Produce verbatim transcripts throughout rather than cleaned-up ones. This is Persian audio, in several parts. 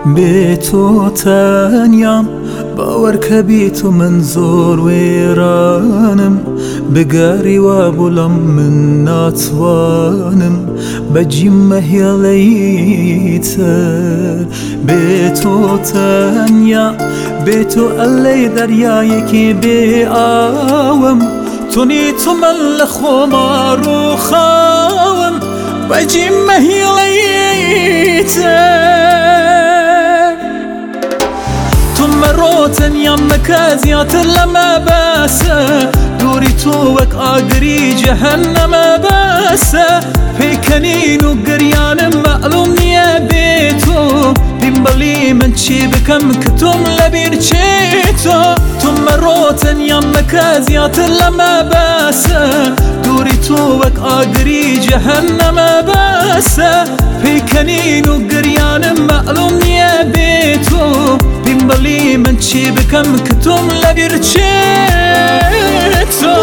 بێ تۆ تەنیام باوەڕکە بێ تۆ من زۆر وێرانم بگاریوە بوڵم من ناتوانم بەجیممە هێڵەیتر بێ تۆ تەنیا بێ تۆ ئەلەی دەریایەکی بێ ئاوم تۆنی تۆ من لە خۆما ڕووخاوم بەجیممە هێڵەیتر تەنیام مەکە زیاتر لەمە بەسە دووری تۆ وەک ئاگری جەهەنەمە بەسە پێیکەنین و گریانم مەعلوم نییە بێ تۆ بیم بەڵی من چی بکەم کە تۆم لەبیر چێتۆ تۆ مەڕۆ تەنیام مەکە زیاتر لەمە بەسە دووری تۆ وەک ئاگری جەهەنەمە بەسە پێیکەنین و گریانم مەعلوم نییە بێ تۆ بڵی من چی بکەم کە تۆم لەبیر چێتۆ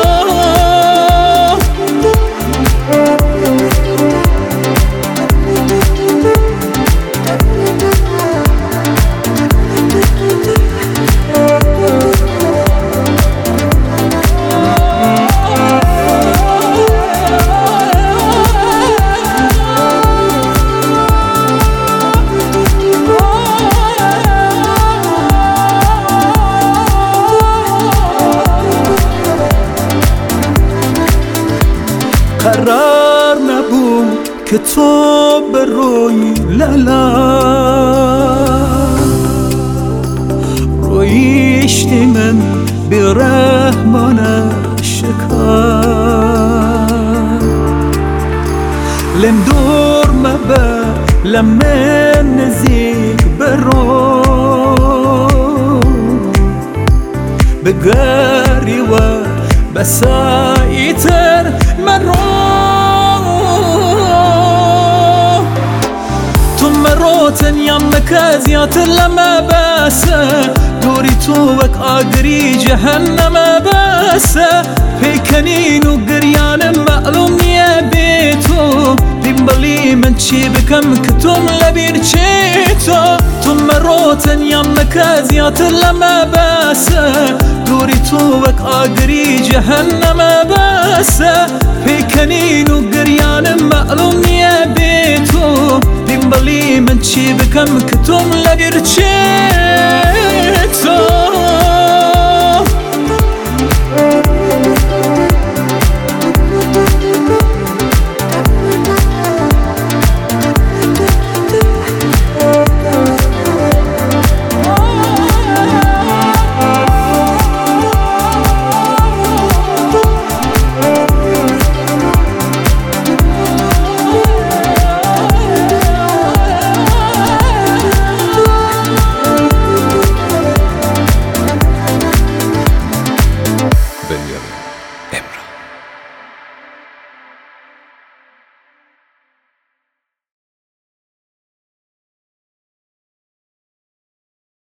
قرار نبوو کە تۆ بڕۆی لەلام ڕۆیشتی من بێڕەحمانە شکار لێم دوور مەبە لە من نزیک بڕۆ بگەریوە بەساییتر مەڕۆ تەنیام مەکە زیاتر لەمە بەسە دووری تۆ وەک ئاگری جەهەنەمە بەسە پێیکەنین و گریانم مەعلوم نییە بێ تۆ بیم بەڵی من چی بکەم کە تۆم لەبیر چێتۆ تۆ مەڕۆ تەنیام مەکە زیاتر لەمە بەسە دووری تۆ وەک ئاگری جەهەنەمە بەسە پێیکەنین و گریانم مەعلوم نییە بێ تۆ بیم بەڵی من چی بکەم کە تۆم لەبیر چێتۆ Benjamin.